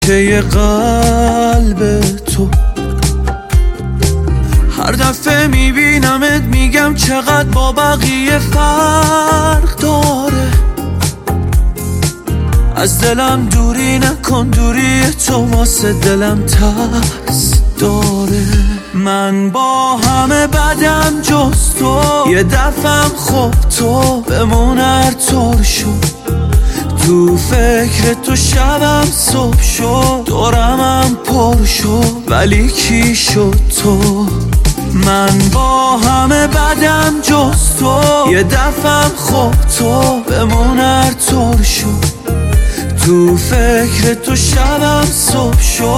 که یه قلب تو هر دفعه میبینمت میگم چقدر با بقیه فرق داره. از دلم دوری نکن، دوری تو واسه دلم ترس داره. من با همه بدم جز تو، یه دفعم خب تو بمون هر طور شد. تو فکر تو شبم صبح شد، دورمم پر شد ولی کی شد تو؟ من با همه بدم جز تو، یه دفعم خب تو بمون هر طور شد. تو فکر تو شبم صبح شد.